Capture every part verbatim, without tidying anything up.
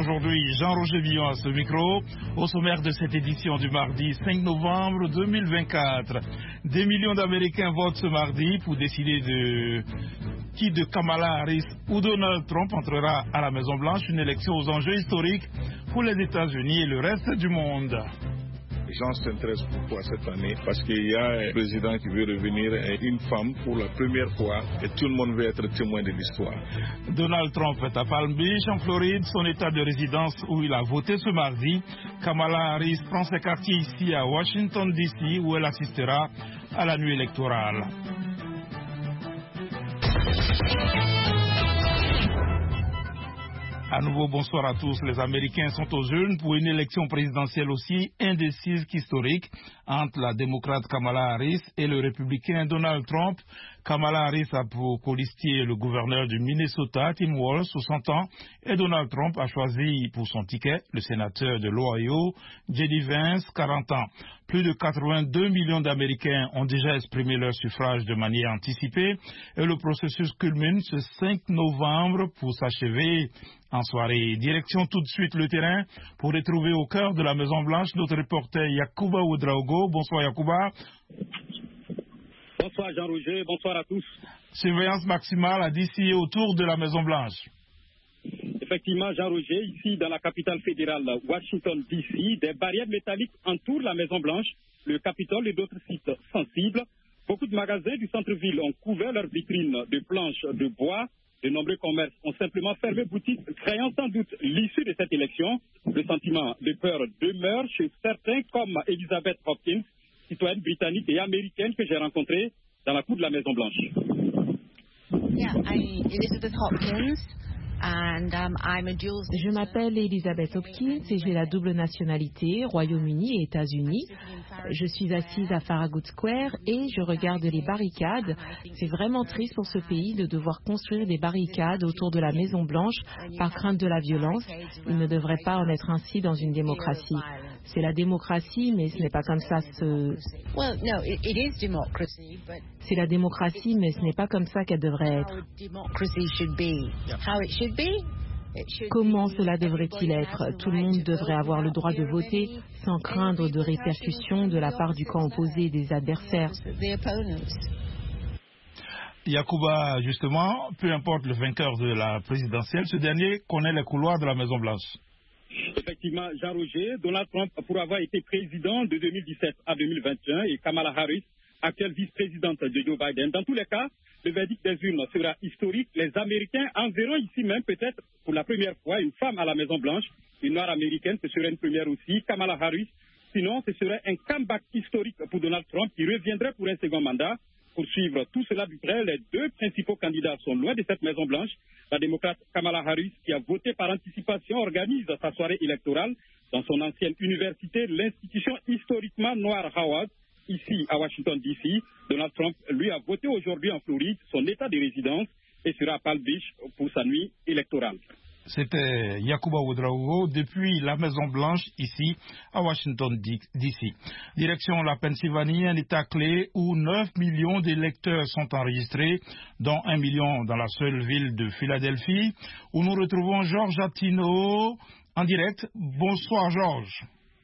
aujourd'hui Jean-Roger Villon à ce micro. Au sommaire de cette édition du mardi cinq novembre deux mille vingt-quatre. Des millions d'Américains votent ce mardi pour décider de qui de Kamala Harris ou Donald Trump entrera à la Maison-Blanche, une élection aux enjeux historiques pour les États-Unis et le reste du monde. Les gens s'intéressent beaucoup à cette année parce qu'il y a un président qui veut revenir et une femme pour la première fois et tout le monde veut être témoin de l'histoire. Donald Trump est à Palm Beach, en Floride, son état de résidence où il a voté ce mardi. Kamala Harris prend ses quartiers ici à Washington D C où elle assistera à la nuit électorale. À nouveau, bonsoir à tous. Les Américains sont aux urnes pour une élection présidentielle aussi indécise qu'historique entre la démocrate Kamala Harris et le républicain Donald Trump. Kamala Harris a pour colistier le gouverneur du Minnesota, Tim Walz, soixante ans, et Donald Trump a choisi pour son ticket le sénateur de l'Ohio, J D Vance, quarante ans. Plus de quatre-vingt-deux millions d'Américains ont déjà exprimé leur suffrage de manière anticipée et le processus culmine ce cinq novembre pour s'achever en soirée. Direction tout de suite le terrain pour retrouver au cœur de la Maison-Blanche notre reporter Yacouba Ouedraogo. Bonsoir Yacouba. Bonsoir Jean-Roger, bonsoir à tous. Surveillance maximale à D C et autour de la Maison-Blanche. Effectivement, Jean-Roger, ici dans la capitale fédérale Washington D C, des barrières métalliques entourent la Maison-Blanche, le Capitole et d'autres sites sensibles. Beaucoup de magasins du centre-ville ont couvert leurs vitrines de planches de bois. De nombreux commerces ont simplement fermé boutique, craignant sans doute l'issue de cette élection. Le sentiment de peur demeure chez certains comme Elizabeth Hopkins, citoyenne britannique et américaine que j'ai rencontrée dans la cour de la Maison-Blanche. Yeah, I'm Elizabeth Hopkins. And, um, I'm a dual... Je m'appelle Elizabeth Hopkins et j'ai la double nationalité, Royaume-Uni et États-Unis. Je suis assise à Farragut Square et je regarde les barricades. C'est vraiment triste pour ce pays de devoir construire des barricades autour de la Maison-Blanche par crainte de la violence. Il ne devrait pas en être ainsi dans une démocratie. C'est la démocratie, mais ce n'est pas comme ça. Ce... Well, no, it, it is democracy, but... C'est la démocratie, mais ce n'est pas comme ça qu'elle devrait être. Comment cela devrait-il être? Tout le monde devrait avoir le droit de voter sans craindre de répercussions de la part du camp opposé et des adversaires. Yacouba, justement, peu importe le vainqueur de la présidentielle, ce dernier connaît les couloirs de la Maison-Blanche. Effectivement, Jean-Roger, Donald Trump, pour avoir été président de deux mille dix-sept à deux mille vingt et un, et Kamala Harris, actuelle vice-présidente de Joe Biden. Dans tous les cas, le verdict des urnes sera historique. Les Américains en verront ici même peut-être pour la première fois une femme à la Maison-Blanche, une noire américaine, ce serait une première aussi, Kamala Harris. Sinon, ce serait un comeback historique pour Donald Trump qui reviendrait pour un second mandat. Pour suivre tout cela du près, les deux principaux candidats sont loin de cette Maison-Blanche. La démocrate Kamala Harris, qui a voté par anticipation, organise sa soirée électorale dans son ancienne université, l'institution historiquement noire Howard, ici à Washington D C. Donald Trump, lui, a voté aujourd'hui en Floride, son état de résidence, et sera à Palm Beach pour sa nuit électorale. C'était Yacouba Ouedraogo depuis la Maison-Blanche, ici à Washington D C. Direction la Pennsylvanie, un état clé où neuf millions d'électeurs sont enregistrés, dont un million dans la seule ville de Philadelphie, où nous retrouvons Georges Attino en direct. Bonsoir Georges.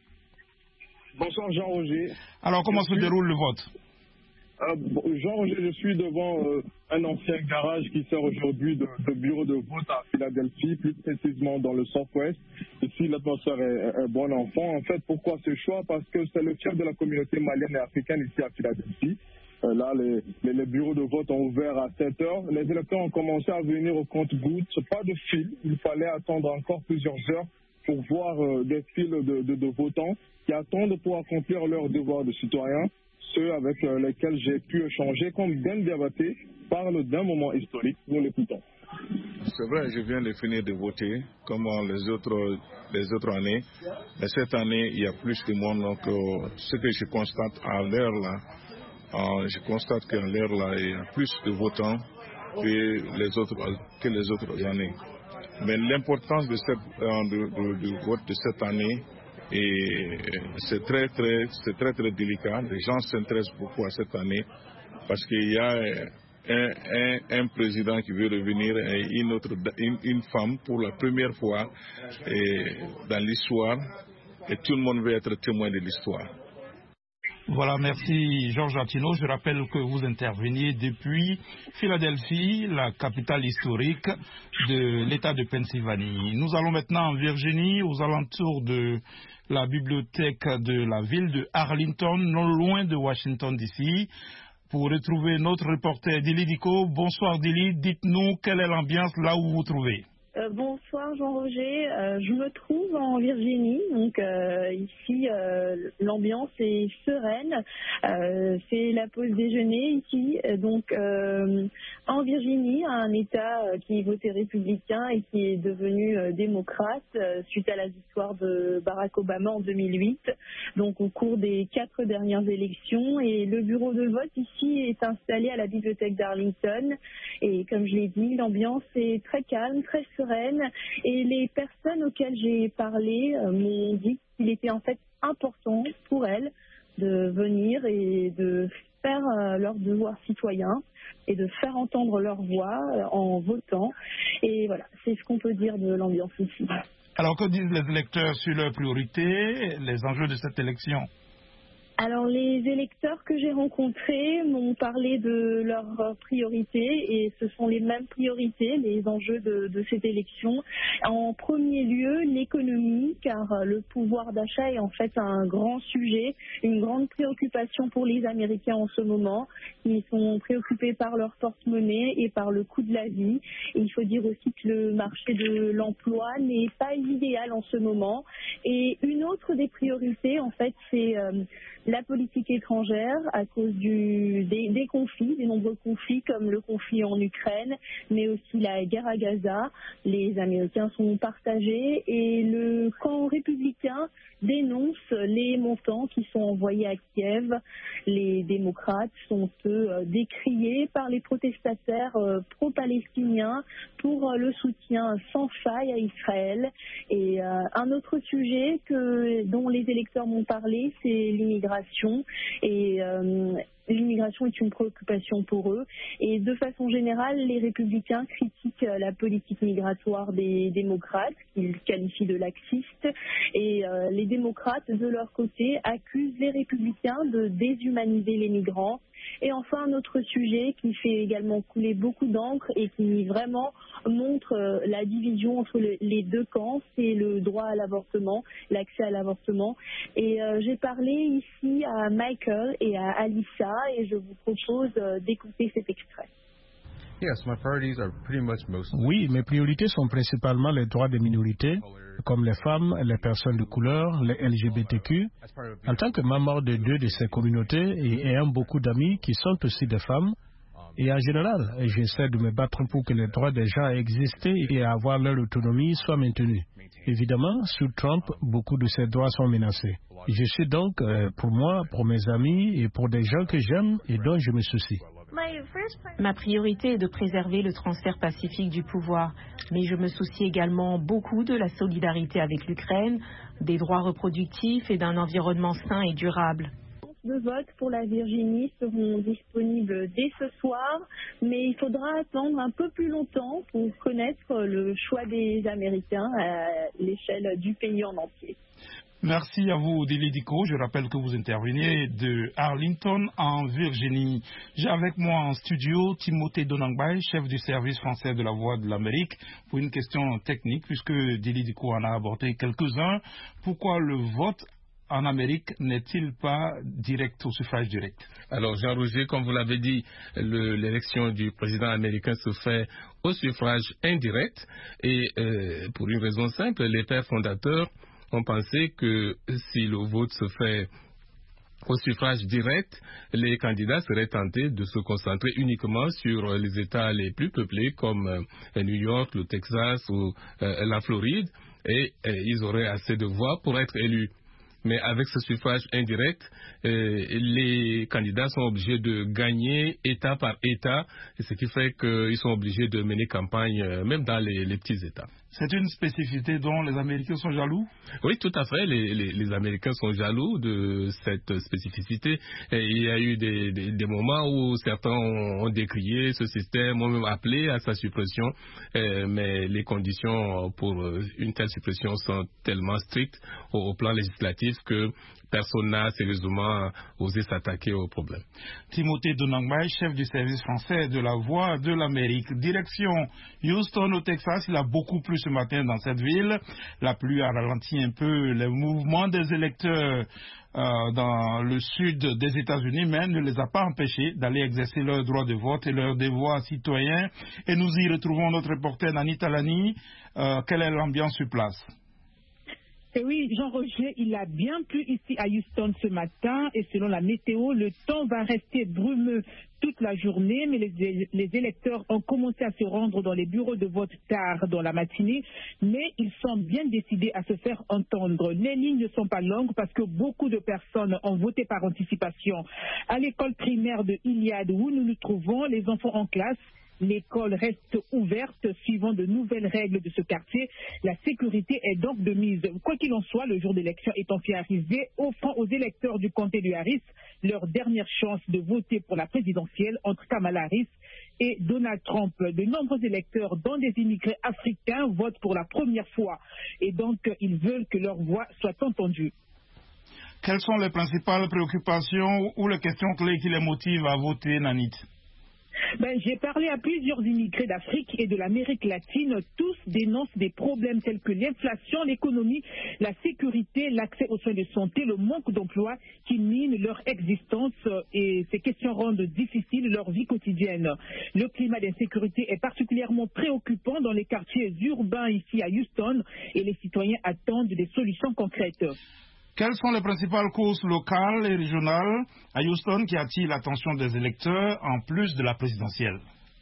Bonsoir Jean-Roger. Alors comment se déroule le vote? Euh, Jean-Roger, je suis devant euh, un ancien garage qui sert aujourd'hui de, de bureau de vote à Philadelphie, plus précisément dans le Southwest. Ici, l'atmosphère est, est bonne enfant. En fait, pourquoi ce choix? Parce que c'est le chef de la communauté malienne et africaine ici à Philadelphie. Euh, là, les, les, les bureaux de vote ont ouvert à sept heures. Les électeurs ont commencé à venir au compte-gouttes. Pas de fil. Il fallait attendre encore plusieurs heures pour voir euh, des files de, de, de votants qui attendent pour accomplir leur devoir de citoyen. Ceux avec euh, lesquels j'ai pu échanger, comme Ben Diabaté, parlent d'un moment historique. Nous l'écoutons. C'est vrai, je viens de finir de voter, comme les autres, les autres années. Mais cette année, il y a plus de monde. Donc, euh, ce que je constate à l'heure là, euh, je constate qu'à l'heure là, il y a plus de votants que les autres, que les autres années. Mais l'importance de cette, euh, de, de, du vote de cette année, et c'est très très c'est très très délicat. Les gens s'intéressent beaucoup à cette année parce qu'il y a un, un, un président qui veut revenir et une, autre, une, une femme pour la première fois et, dans l'histoire, et tout le monde veut être témoin de l'histoire. Voilà, merci Georges Atino. Je rappelle que vous interveniez depuis Philadelphie, la capitale historique de l'État de Pennsylvanie. Nous allons maintenant en Virginie, aux alentours de la bibliothèque de la ville de Arlington, non loin de Washington D C, pour retrouver notre reporter Dili Diko. Bonsoir Dili, dites-nous quelle est l'ambiance là où vous vous trouvez. Euh, bonsoir Jean-Roger, euh, je me trouve en Virginie, donc euh, ici euh, l'ambiance est sereine, euh, c'est la pause déjeuner ici, donc euh, en Virginie, un État qui votait républicain et qui est devenu euh, démocrate euh, suite à la victoire de Barack Obama en deux mille huit, donc au cours des quatre dernières élections, et le bureau de vote ici est installé à la bibliothèque d'Arlington, et comme je l'ai dit, l'ambiance est très calme, très sereine. Et les personnes auxquelles j'ai parlé euh, m'ont dit qu'il était en fait important pour elles de venir et de faire euh, leur devoir citoyen et de faire entendre leur voix euh, en votant. Et voilà, c'est ce qu'on peut dire de l'ambiance ici. Alors que disent les électeurs sur leurs priorités, les enjeux de cette élection ? Alors, les électeurs que j'ai rencontrés m'ont parlé de leurs priorités et ce sont les mêmes priorités, les enjeux de, de cette élection. En premier lieu, l'économie, car le pouvoir d'achat est en fait un grand sujet, une grande préoccupation pour les Américains en ce moment. Ils sont préoccupés par leur porte-monnaie et par le coût de la vie. Et il faut dire aussi que le marché de l'emploi n'est pas idéal en ce moment. Et une autre des priorités, en fait, c'est euh, la politique étrangère à cause du, des, des conflits, des nombreux conflits comme le conflit en Ukraine, mais aussi la guerre à Gaza. Les Américains sont partagés et le camp républicain dénonce les montants qui sont envoyés à Kiev. Les démocrates sont eux décriés par les protestataires pro-palestiniens pour le soutien sans faille à Israël. Et euh, un autre sujet que, dont les électeurs m'ont parlé, c'est l'immigration. Et euh, l'immigration est une préoccupation pour eux. Et de façon générale, les républicains critiquent la politique migratoire des démocrates, qu'ils qualifient de laxiste. Et euh, les démocrates, de leur côté, accusent les républicains de déshumaniser les migrants. Et enfin, un autre sujet qui fait également couler beaucoup d'encre et qui vraiment montre la division entre les deux camps, c'est le droit à l'avortement, l'accès à l'avortement. Et euh, j'ai parlé ici à Michael et à Alissa et je vous propose d'écouter cet extrait. Oui, mes priorités sont principalement les droits des minorités, comme les femmes, les personnes de couleur, les L G B T Q. En tant que membre de deux de ces communautés et ayant beaucoup d'amis qui sont aussi des femmes, et en général, j'essaie de me battre pour que les droits des gens à exister et à avoir leur autonomie soient maintenus. Évidemment, sous Trump, beaucoup de ces droits sont menacés. Je suis donc, euh, pour moi, pour mes amis et pour des gens que j'aime et dont je me soucie. Ma priorité est de préserver le transfert pacifique du pouvoir, mais je me soucie également beaucoup de la solidarité avec l'Ukraine, des droits reproductifs et d'un environnement sain et durable. De vote pour la Virginie seront disponibles dès ce soir, mais il faudra attendre un peu plus longtemps pour connaître le choix des Américains à l'échelle du pays en entier. Merci à vous, Dili Diko. Je rappelle que vous intervenez de Arlington, en Virginie. J'ai avec moi en studio Timothée Donangbay, chef du service français de la Voix de l'Amérique, pour une question technique, puisque Dili Diko en a abordé quelques-uns. Pourquoi le vote en Amérique n'est-il pas direct, au suffrage direct? Alors, Jean-Roger, comme vous l'avez dit, l'élection du président américain se fait au suffrage indirect. Et euh, pour une raison simple, les pères fondateurs ont pensé que si le vote se fait au suffrage direct, les candidats seraient tentés de se concentrer uniquement sur les États les plus peuplés comme euh, New York, le Texas ou euh, la Floride, et euh, ils auraient assez de voix pour être élus. Mais avec ce suffrage indirect, euh, les candidats sont obligés de gagner État par État, ce qui fait qu'ils sont obligés de mener campagne euh, même dans les, les petits États. C'est une spécificité dont les Américains sont jaloux? Oui, tout à fait. Les, les, les Américains sont jaloux de cette spécificité. Et il y a eu des, des, des moments où certains ont, ont décrié ce système, ont même appelé à sa suppression. Euh, mais les conditions pour une telle suppression sont tellement strictes au, au plan législatif que personne n'a sérieusement osé s'attaquer au problème. Timothée Donangbay, chef du service français de la Voix de l'Amérique. Direction Houston au Texas, il a beaucoup plu ce matin dans cette ville. La pluie a ralenti un peu les mouvements des électeurs euh, dans le sud des États-Unis, mais ne les a pas empêchés d'aller exercer leur droit de vote et leur devoir citoyen. Et nous y retrouvons notre reporter Nani Talani. Euh, quelle est l'ambiance sur place? Et oui, Jean-Roger, il a bien plu ici à Houston ce matin et selon la météo, le temps va rester brumeux toute la journée, mais les, les électeurs ont commencé à se rendre dans les bureaux de vote tard dans la matinée, mais ils sont bien décidés à se faire entendre. Les lignes ne sont pas longues parce que beaucoup de personnes ont voté par anticipation. À l'école primaire de Iliad où nous nous trouvons, les enfants en classe, l'école reste ouverte suivant de nouvelles règles de ce quartier. La sécurité est donc de mise. Quoi qu'il en soit, le jour d'élection étant fait arriver, offrant aux électeurs du comté de Harris leur dernière chance de voter pour la présidentielle entre Kamala Harris et Donald Trump. De nombreux électeurs, dont des immigrés africains, votent pour la première fois et donc ils veulent que leur voix soit entendue. Quelles sont les principales préoccupations ou les questions clés qui les motivent à voter, Nanit? Ben, j'ai parlé à plusieurs immigrés d'Afrique et de l'Amérique latine. Tous dénoncent des problèmes tels que l'inflation, l'économie, la sécurité, l'accès aux soins de santé, le manque d'emploi qui minent leur existence et ces questions rendent difficile leur vie quotidienne. Le climat d'insécurité est particulièrement préoccupant dans les quartiers urbains ici à Houston et les citoyens attendent des solutions concrètes. Quelles sont les principales causes locales et régionales à Houston qui attirent l'attention des électeurs en plus de la présidentielle?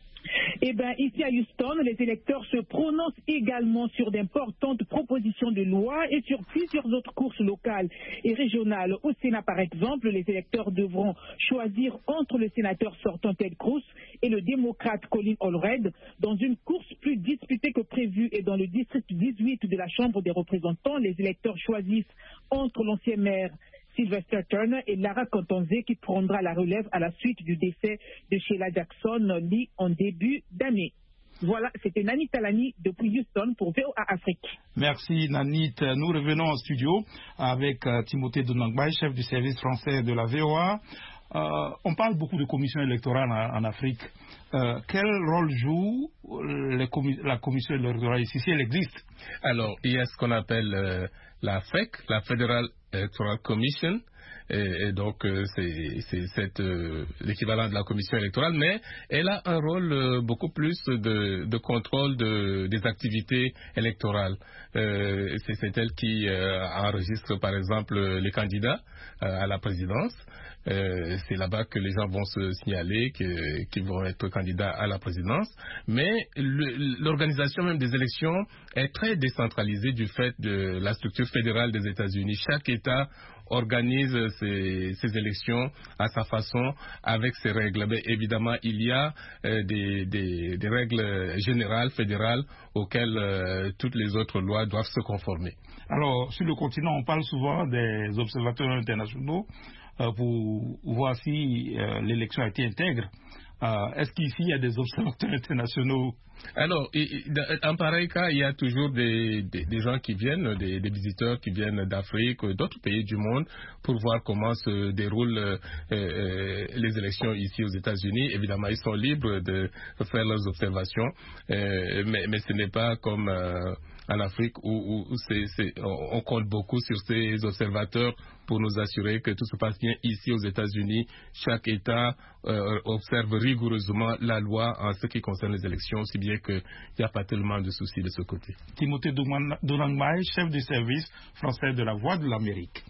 Eh bien, ici à Houston, les électeurs se prononcent également sur d'importantes propositions de loi et sur plusieurs autres courses locales et régionales. Au Sénat, par exemple, les électeurs devront choisir entre le sénateur sortant Ted Cruz et le démocrate Colin Allred dans une course plus disputée que prévu. Et dans le district dix-huit de la Chambre des représentants, les électeurs choisissent entre l'ancien maire Sylvester Turner et Lara Contonze qui prendra la relève à la suite du décès de Sheila Jackson Lee en début d'année. Voilà, c'était Nani Talani depuis Houston pour V O A Afrique. Merci Nanit. Nous revenons au studio avec euh, Timothée Donangbay, chef du service français de la V O A. Euh, on parle beaucoup de commissions électorales en, en Afrique. Euh, quel rôle joue les commis- la commission électorale ici, si elle existe? Alors, il y a ce qu'on appelle euh, la F E C, la Federal Electoral Commission, et, et donc euh, c'est, c'est cette, euh, l'équivalent de la commission électorale, mais elle a un rôle euh, beaucoup plus de, de contrôle de, des activités électorales. Euh, c'est, c'est elle qui euh, enregistre par exemple les candidats euh, à la présidence. Euh, c'est là-bas que les gens vont se signaler que, qu'ils vont être candidats à la présidence. Mais le, l'organisation même des élections est très décentralisée du fait de la structure fédérale des États-Unis. Chaque État organise ses, ses élections à sa façon, avec ses règles. Mais évidemment, il y a euh, des, des, des règles générales, fédérales, auxquelles euh, toutes les autres lois doivent se conformer. Alors, sur le continent, on parle souvent des observateurs internationaux euh, pour voir si euh, l'élection a été intègre. Euh, est-ce qu'ici, il y a des observateurs internationaux? Alors, en pareil cas, il y a toujours des, des, des gens qui viennent, des, des visiteurs qui viennent d'Afrique, d'autres pays du monde, pour voir comment se déroulent euh, euh, les élections ici aux États-Unis. Évidemment, ils sont libres de faire leurs observations, euh, mais, mais ce n'est pas comme euh, en Afrique où, où c'est, c'est, on compte beaucoup sur ces observateurs pour nous assurer que tout se passe bien. Ici aux États-Unis, chaque État euh, observe rigoureusement la loi en ce qui concerne les élections, si bien qu'il n'y a pas tellement de soucis de ce côté. Timothée Donangbay, chef du service français de la Voix de l'Amérique.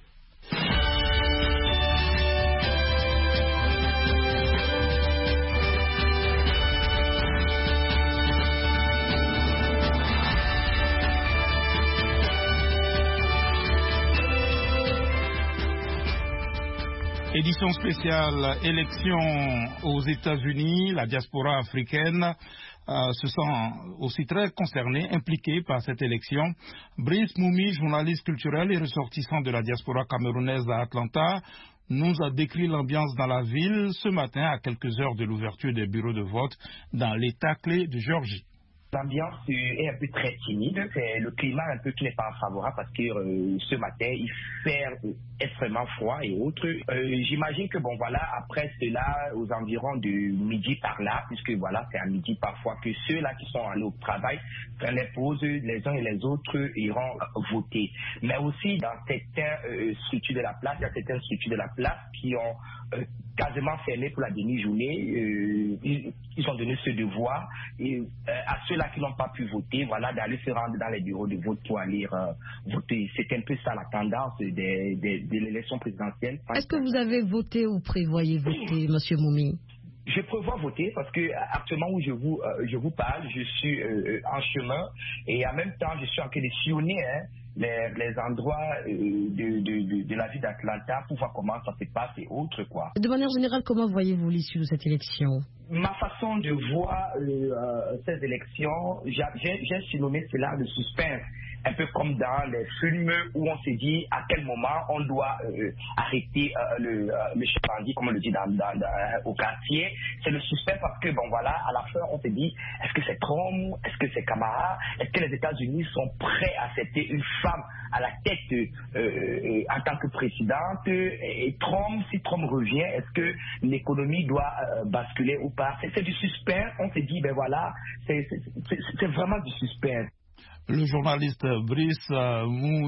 Édition spéciale élection aux États-Unis, la diaspora africaine euh, se sent aussi très concerné, impliqué par cette élection. Brice Moumi, journaliste culturel et ressortissant de la diaspora camerounaise à Atlanta, nous a décrit l'ambiance dans la ville ce matin à quelques heures de l'ouverture des bureaux de vote dans l'État clé de Géorgie. L'ambiance est un peu très timide, c'est le climat un peu qui n'est pas favorable parce que euh, ce matin il fait euh, extrêmement froid et autres. Euh, J'imagine que bon voilà, après cela, aux environs de midi par là, puisque voilà c'est à midi parfois que ceux-là qui sont allés au travail prennent les pauses, les uns et les autres iront euh, voter. Mais aussi dans certaines euh, structures de la place, il y a certaines structures de la place qui ont euh, quasiment fermé pour la demi-journée. Euh, ils, ils ont donné ce devoir et, euh, à ceux-là qui n'ont pas pu voter, voilà, d'aller se rendre dans les bureaux de vote pour aller euh, voter. C'est un peu ça la tendance de, de, de l'élection présidentielle. Est-ce que vous avez voté ou prévoyez voter, Monsieur Moumi? Je prévois voter parce que actuellement où je vous euh, je vous parle, je suis euh, en chemin et en même temps je suis en train de sillonner hein, les, les endroits euh, de, de, de, de la ville d'Atlanta pour voir comment ça se passe et autres quoi. De manière générale, comment voyez-vous l'issue de cette élection? Ma façon de voir euh, euh, ces élections, j'ai surnommé cela le suspense. Un peu comme dans les films où on se dit à quel moment on doit euh, arrêter euh, le, euh, le chef bandit, comme on le dit dans, dans, dans, au quartier. C'est le suspense parce que, bon voilà, à la fin, on se dit, est-ce que c'est Trump, est-ce que c'est Kamala, est-ce que les États-Unis sont prêts à accepter une femme à la tête euh, euh, en tant que présidente? Et Trump, si Trump revient, est-ce que l'économie doit euh, basculer ou pas? C'est du suspense, on se dit, ben voilà, c'est vraiment du suspense. Le journaliste Brice euh,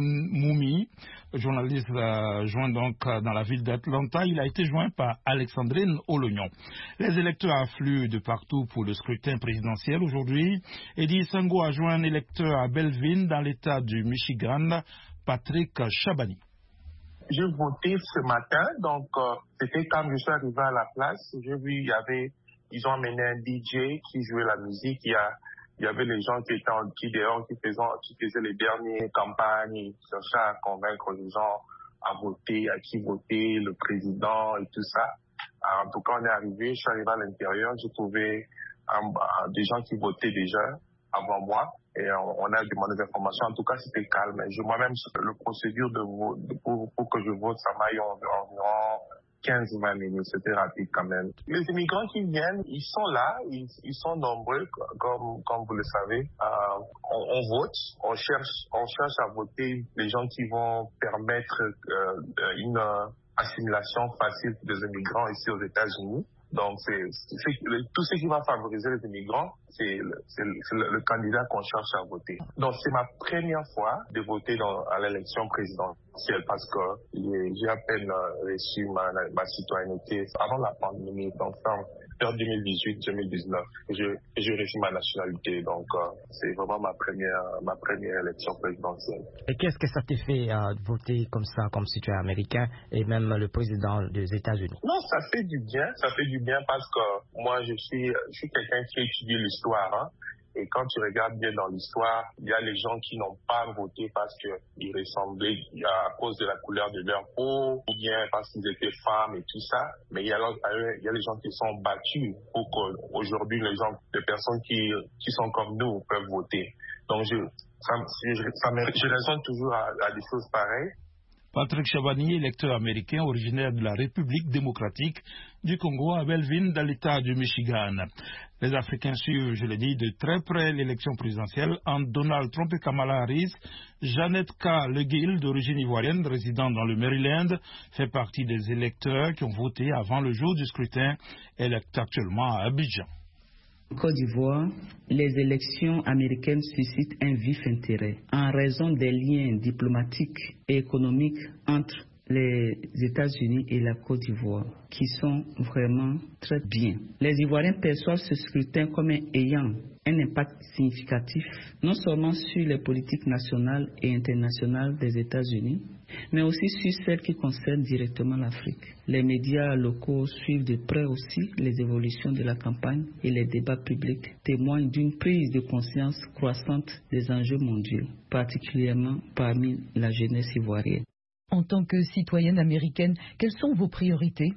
Moumi, journaliste euh, joint donc euh, dans la ville d'Atlanta, il a été joint par Alexandrine Olognon. Les électeurs affluent de partout pour le scrutin présidentiel aujourd'hui. Eddie Sango a joint un électeur à Belleville dans l'État du Michigan, Patrick Chabani. J'ai voté ce matin, donc euh, c'était quand je suis arrivé à la place. J'ai vu, il y avait, ils ont amené un D J qui jouait la musique. Il y a Il y avait les gens qui étaient en qui dehors, qui faisaient, qui faisaient les dernières campagnes, qui cherchaient à convaincre les gens à voter, à qui voter, le président et tout ça. En tout cas, on est arrivé, je suis arrivé à l'intérieur, j'ai trouvé um, des gens qui votaient déjà avant moi et on, on a demandé des informations. En tout cas, c'était calme. Moi-même, le procédure de vote, pour, pour que je vote, ça m'a eu environ quinze vingt minutes, c'était rapide quand même. Les immigrants qui viennent, ils sont là, ils, ils sont nombreux, comme, comme vous le savez. Euh, on, on vote, on cherche, on cherche à voter les gens qui vont permettre euh, une euh, assimilation facile des immigrants ici aux États-Unis. Donc, c'est, c'est, tout ce qui va favoriser les immigrants, c'est le, c'est le, c'est le, le candidat qu'on cherche à voter. Donc, c'est ma première fois de voter dans, à l'élection présidentielle parce que j'ai à peine reçu ma, ma citoyenneté avant la pandémie. Donc, en deux mille dix-huit deux mille dix-neuf, j'ai reçu ma nationalité. Donc, euh, c'est vraiment ma première, ma première élection présidentielle. Et qu'est-ce que ça te fait euh, voter comme ça, comme si tu es américain et même le président des États-Unis? Non, ça fait du bien. Ça fait du bien parce que moi, je suis, je suis quelqu'un qui étudie l'histoire. Hein. Et quand tu regardes bien dans l'histoire, il y a les gens qui n'ont pas voté parce qu'ils ressemblaient à cause de la couleur de leur peau, ou bien parce qu'ils étaient femmes et tout ça. Mais il y a, il y a les gens qui sont battus pour qu'aujourd'hui, les gens, les personnes qui, qui sont comme nous peuvent voter. Donc, je, ça, je, ça me, je raisonne toujours à, à des choses pareilles. Patrick Chabani, électeur américain originaire de la République démocratique du Congo à Belleville, dans l'État du Michigan. Les Africains suivent, je l'ai dit, de très près l'élection présidentielle entre Donald Trump et Kamala Harris. Jeannette K. Leguil, d'origine ivoirienne, résidant dans le Maryland, fait partie des électeurs qui ont voté avant le jour du scrutin. Elle est actuellement à Abidjan. Côte d'Ivoire, les élections américaines suscitent un vif intérêt en raison des liens diplomatiques et économiques entre les États-Unis et la Côte d'Ivoire, qui sont vraiment très bien. Les Ivoiriens perçoivent ce scrutin comme ayant un impact significatif, non seulement sur les politiques nationales et internationales des États-Unis, mais aussi sur celles qui concernent directement l'Afrique. Les médias locaux suivent de près aussi les évolutions de la campagne et les débats publics témoignent d'une prise de conscience croissante des enjeux mondiaux, particulièrement parmi la jeunesse ivoirienne. En tant que citoyenne américaine, quelles sont vos priorités?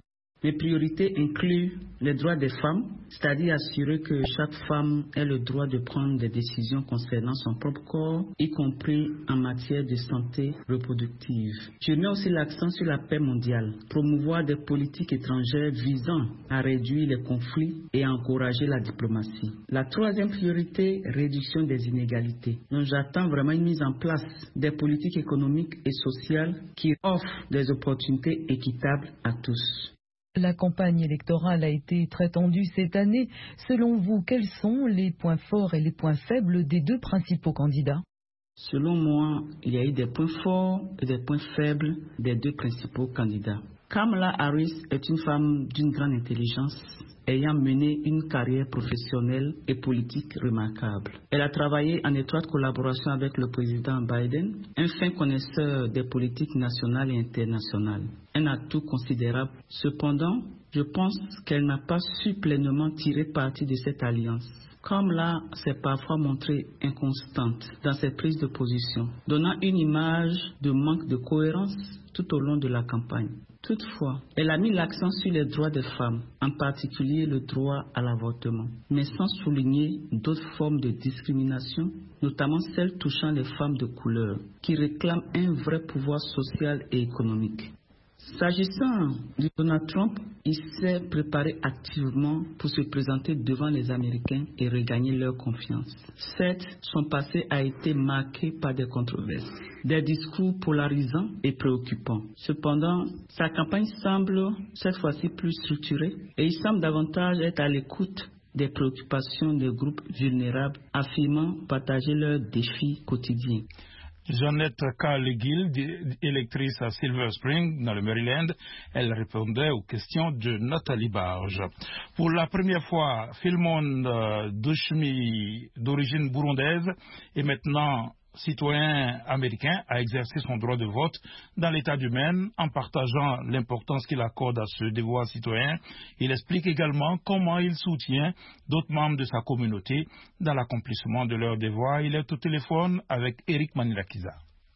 Mes priorités incluent les droits des femmes, c'est-à-dire assurer que chaque femme ait le droit de prendre des décisions concernant son propre corps, y compris en matière de santé reproductive. Je mets aussi l'accent sur la paix mondiale, promouvoir des politiques étrangères visant à réduire les conflits et à encourager la diplomatie. La troisième priorité, réduction des inégalités. Donc j'attends vraiment une mise en place des politiques économiques et sociales qui offrent des opportunités équitables à tous. La campagne électorale a été très tendue cette année. Selon vous, quels sont les points forts et les points faibles des deux principaux candidats? Selon moi, il y a eu des points forts et des points faibles des deux principaux candidats. Kamala Harris est une femme d'une grande intelligence, ayant mené une carrière professionnelle et politique remarquable. Elle a travaillé en étroite collaboration avec le président Biden, un fin connaisseur des politiques nationales et internationales. Un atout considérable. Cependant, je pense qu'elle n'a pas su pleinement tirer parti de cette alliance. Kamala s'est parfois montrée inconstante dans ses prises de position, donnant une image de manque de cohérence tout au long de la campagne. Toutefois, elle a mis l'accent sur les droits des femmes, en particulier le droit à l'avortement, mais sans souligner d'autres formes de discrimination, notamment celles touchant les femmes de couleur, qui réclament un vrai pouvoir social et économique. S'agissant de Donald Trump, il s'est préparé activement pour se présenter devant les Américains et regagner leur confiance. Certes, son passé a été marqué par des controverses, des discours polarisants et préoccupants. Cependant, sa campagne semble cette fois-ci plus structurée et il semble davantage être à l'écoute des préoccupations des groupes vulnérables, affirmant partager leurs défis quotidiens. Jeannette Carlegill, électrice à Silver Spring, dans le Maryland, elle répondait aux questions de Nathalie Barge. Pour la première fois, Philmon Dushmi, d'origine burundaise, est maintenant citoyen américain, a exercé son droit de vote dans l'État du Maine en partageant l'importance qu'il accorde à ce devoir citoyen. Il explique également comment il soutient d'autres membres de sa communauté dans l'accomplissement de leurs devoirs. Il est au téléphone avec Eric Manilakiza.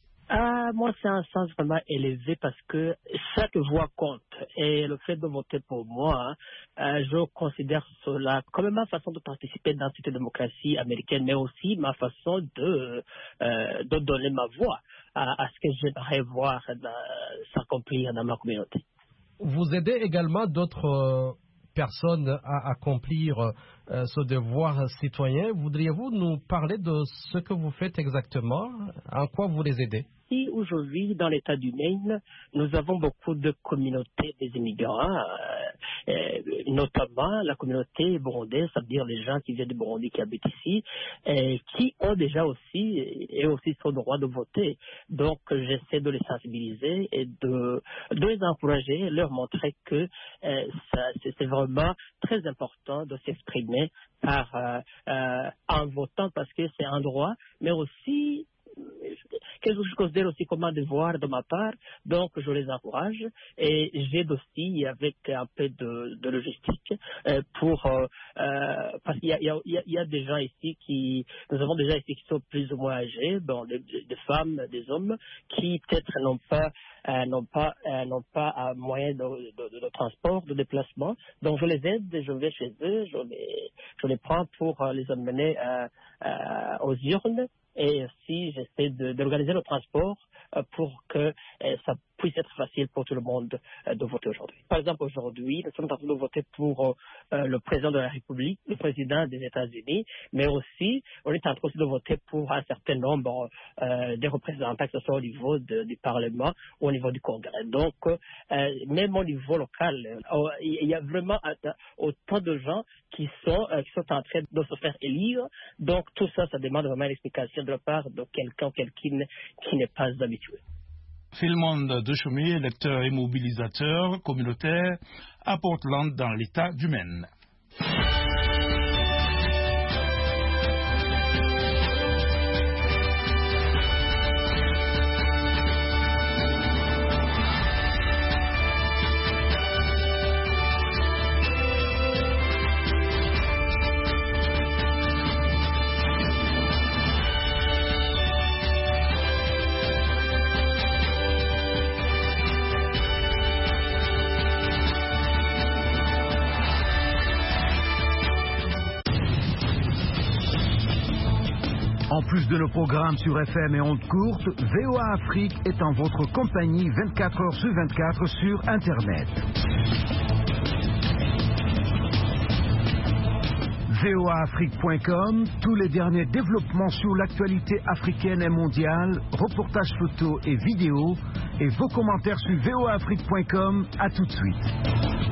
Ah, moi, c'est un sens vraiment élevé parce que chaque voix compte. Et le fait de voter pour moi, euh, je considère cela comme ma façon de participer dans cette démocratie américaine, mais aussi ma façon de, euh, de donner ma voix à, à ce que j'aimerais voir s'accomplir dans ma communauté. Vous aidez également d'autres euh, personnes à accomplir euh, ce devoir citoyen. Voudriez-vous nous parler de ce que vous faites exactement? En quoi vous les aidez? Ici, aujourd'hui, dans l'État du Maine, nous avons beaucoup de communautés des immigrants, euh, euh, notamment la communauté burundaise, c'est-à-dire les gens qui viennent de Burundi, qui habitent ici, et qui ont déjà aussi, et aussi son droit de voter. Donc, j'essaie de les sensibiliser et de, de les encourager, leur montrer que euh, ça, c'est vraiment très important de s'exprimer par, euh, euh, en votant parce que c'est un droit, mais aussi quelque chose que je considère aussi comme un devoir de ma part, donc je les encourage et j'aide aussi avec un peu de, de logistique euh, pour euh, euh, parce qu'il y a, il y, a, il y a des gens ici qui nous avons des gens ici qui sont plus ou moins âgés, bon, des, des femmes, des hommes qui peut-être n'ont pas euh, n'ont pas euh, n'ont pas un moyen de, de, de transport, de déplacement, donc je les aide, je vais chez eux, je les je les prends pour euh, les emmener euh, euh, aux urnes. Et aussi, j'essaie de, d'organiser le transport euh, pour que euh, ça puisse être facile pour tout le monde euh, de voter aujourd'hui. Par exemple, aujourd'hui, nous sommes en train de voter pour euh, le président de la République, le président des États-Unis, mais aussi, on est en train aussi de voter pour un certain nombre euh, des représentants, que ce soit au niveau de, du Parlement ou au niveau du Congrès. Donc, euh, même au niveau local, euh, il y a vraiment euh, autant de gens qui sont, euh, qui sont en train de se faire élire. Donc, tout ça, ça demande vraiment une explication de la part de quelqu'un, quelqu'un qui n'est pas habitué. Philmon Dushmi, électeur et mobilisateur communautaire à Portland dans l'État du Maine. En plus de nos programmes sur F M et ondes courtes, V O A Afrique est en votre compagnie vingt-quatre heures sur vingt-quatre sur Internet. V O A Afrique point com, tous les derniers développements sur l'actualité africaine et mondiale, reportages photos et vidéos, et vos commentaires sur V O A Afrique point com. À tout de suite.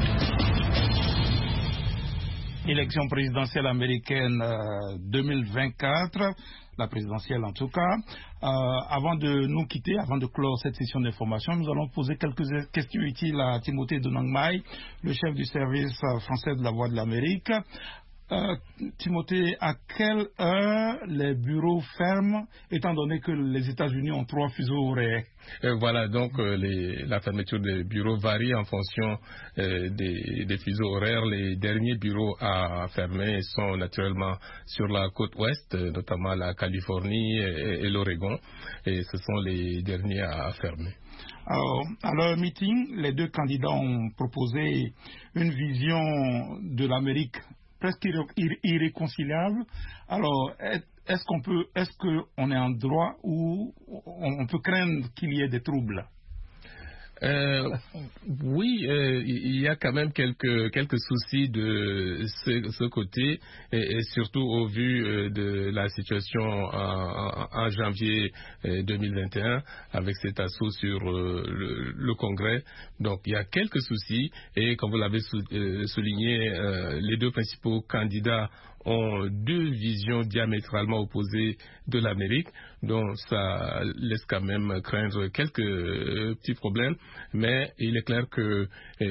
Élection présidentielle américaine euh, deux mille vingt-quatre, la présidentielle en tout cas. Euh, avant de nous quitter, avant de clore cette session d'information, nous allons poser quelques questions utiles à Timothée Donangmai, le chef du service français de la Voix de l'Amérique. Euh, Timothée, à quelle heure les bureaux ferment, étant donné que les États-Unis ont trois fuseaux horaires? Euh, voilà, donc euh, les, la fermeture des bureaux varie en fonction euh, des, des fuseaux horaires. Les derniers bureaux à fermer sont naturellement sur la côte ouest, euh, notamment la Californie et, et l'Oregon, et ce sont les derniers à fermer. Alors, à leur meeting, les deux candidats ont proposé une vision de l'Amérique presque irréconciliable. Alors, est-ce qu'on peut, est-ce qu'on est en droit ou on peut craindre qu'il y ait des troubles? Euh, oui, euh, il y a quand même quelques quelques soucis de ce, ce côté, et, et surtout au vu euh, de la situation en, en janvier euh, deux mille vingt et un avec cet assaut sur euh, le, le Congrès. Donc il y a quelques soucis, et comme vous l'avez sou, euh, souligné, euh, les deux principaux candidats ont deux visions diamétralement opposées de l'Amérique, donc ça laisse quand même craindre quelques euh, petits problèmes, mais il est clair que euh,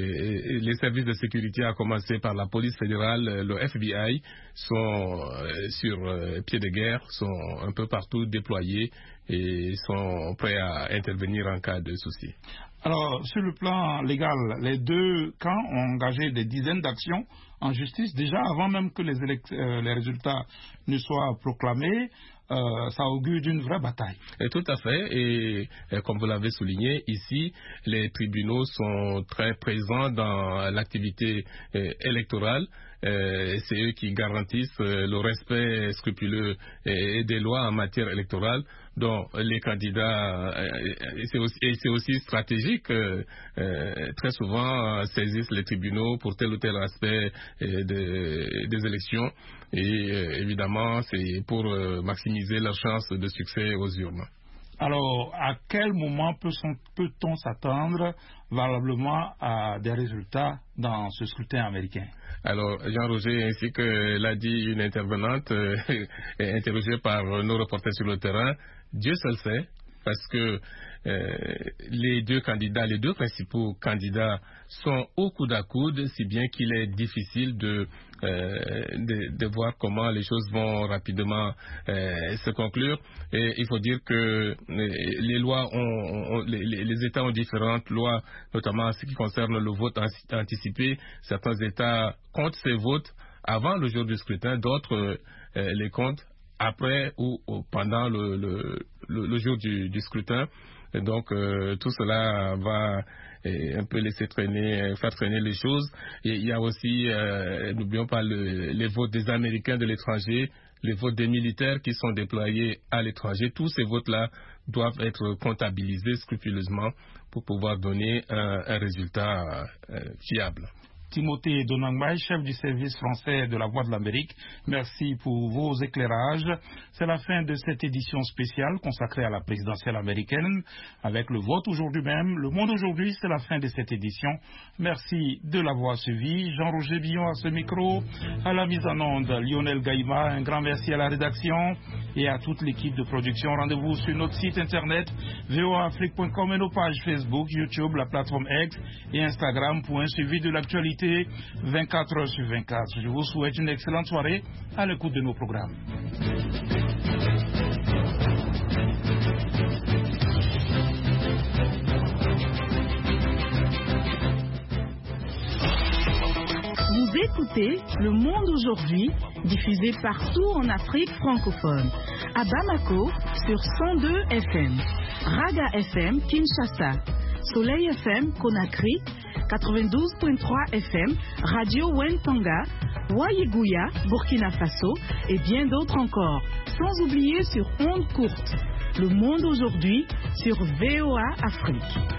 les services de sécurité, à commencer par la police fédérale, le F B I, sont euh, sur euh, pied de guerre, sont un peu partout déployés et sont prêts à intervenir en cas de souci. Alors, sur le plan légal, les deux camps ont engagé des dizaines d'actions en justice, déjà avant même que les, élect- euh, les résultats ne soient proclamés. Euh, ça augure d'une vraie bataille. Et tout à fait, et, et comme vous l'avez souligné, ici, les tribunaux sont très présents dans l'activité euh, électorale. Euh, c'est eux qui garantissent euh, le respect scrupuleux et des lois en matière électorale. Donc les candidats, euh, et, c'est aussi, et c'est aussi stratégique, euh, euh, très souvent euh, saisissent les tribunaux pour tel ou tel aspect euh, de, des élections, et euh, évidemment c'est pour euh, maximiser leurs chances de succès aux urnes. Alors, à quel moment peut-on s'attendre valablement à des résultats dans ce scrutin américain? Alors, Jean-Roger, ainsi que l'a dit une intervenante euh, interrogée par nos reporters sur le terrain, Dieu seul sait, parce que euh, les deux candidats, les deux principaux candidats sont au coude à coude, si bien qu'il est difficile de, euh, de, de voir comment les choses vont rapidement euh, se conclure. Et il faut dire que les lois ont, ont les, les États ont différentes lois, notamment en ce qui concerne le vote anticipé. Certains États comptent ces votes avant le jour du scrutin, d'autres euh, les comptent après ou, ou pendant le, le, le, le jour du, du scrutin. Et donc euh, tout cela va euh, un peu laisser traîner, faire traîner les choses. Et il y a aussi, euh, n'oublions pas, le, les votes des Américains de l'étranger, les votes des militaires qui sont déployés à l'étranger. Tous ces votes-là doivent être comptabilisés scrupuleusement pour pouvoir donner un, un résultat euh, fiable. Timothée Donangmai, chef du service français de la Voix de l'Amérique, merci pour vos éclairages. C'est la fin de cette édition spéciale consacrée à la présidentielle américaine. Avec le vote aujourd'hui même, Le Monde aujourd'hui, c'est la fin de cette édition. Merci de l'avoir suivi. Jean-Roger Billon à ce micro, à la mise en onde, Lionel Gaïma. Un grand merci à la rédaction et à toute l'équipe de production. Rendez-vous sur notre site internet v o a afrique point com et nos pages Facebook, YouTube, la plateforme X et Instagram pour un suivi de l'actualité vingt-quatre heures sur vingt-quatre. Je vous souhaite une excellente soirée à l'écoute de nos programmes. Vous écoutez Le Monde aujourd'hui, diffusé partout en Afrique francophone. À Bamako, sur cent deux F M. Raga F M, Kinshasa. Soleil F M Conakry, quatre-vingt-douze point trois F M, Radio Wentanga, Wayeguya, Burkina Faso et bien d'autres encore. Sans oublier sur ondes courtes. Le monde aujourd'hui sur V O A Afrique.